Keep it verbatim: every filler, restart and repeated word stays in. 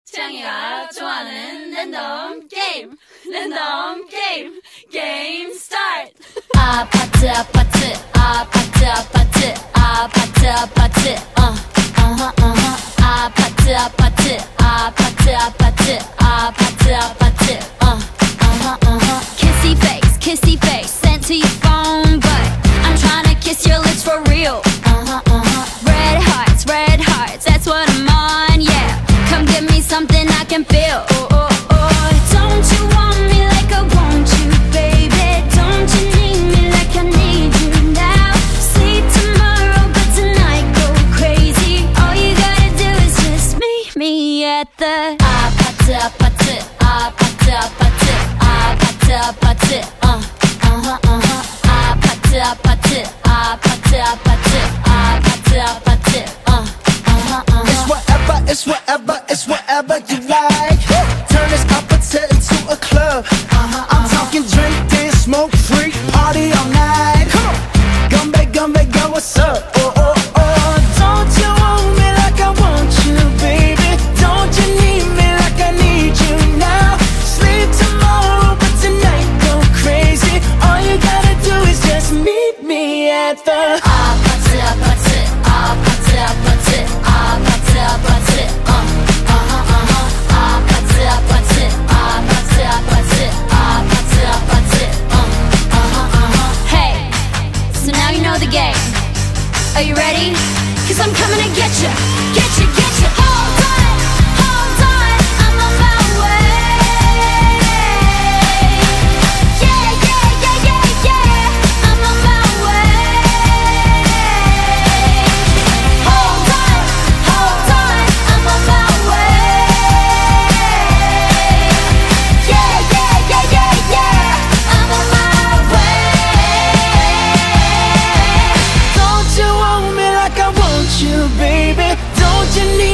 태양이가 좋아하는 랜덤 게임 랜덤 게임 게임 스타트. 아파트 아파트 아파트 아파트 아파트 아파트 어 어허 어허 아파트 아파트 아파트 아파트 아파트 아파트 어 어허 어허 Kissy face kissy face sent to your phone but I'm trying to kiss your lips for real. Uh-huh uh-huh red hearts red hearts that's what I'm on. Yeah come give me something I can feel. Oh oh oh don't you want me like I want you baby. Don't you need me like I need you now. Sleep tomorrow but tonight go crazy. All you gotta do is just meet me at the 아파트 아파트 아파트 아파트 아파트 아파트 어 어허 어허 아파트 아파트 아파트 아파트 아파트 아파트 어 어허 어허 It's whatever, it's whatever, it's whatever you like. Turn this apache into a club. Uh-huh, I'm uh-huh. talking drink, dance, smoke, freak, party all night. Come on, come back, come back, girl, what's up? Oh, oh, oh, don't you want me like I want you, baby? Don't you need me like I need you now? Sleep tomorrow, but tonight go crazy. All you gotta do is just meet me at the 아파트 아파트 아파트 아파트 아파트 아파트 어 어허 어허 아파트 아파트 아파트 아파트 아파트 아파트 어 어허 어허 Hey, so now you know the game. Are you ready? Cause I'm coming to get you, get you, get you. Hold on, hold on, I'm on my way. Yeah, yeah, yeah, yeah, yeah, I'm on my way. Hold on, hold on, I'm on my way. Yeah, yeah, yeah, yeah, yeah, I'm on my way. Don't you want me like I want you, baby? Don't you need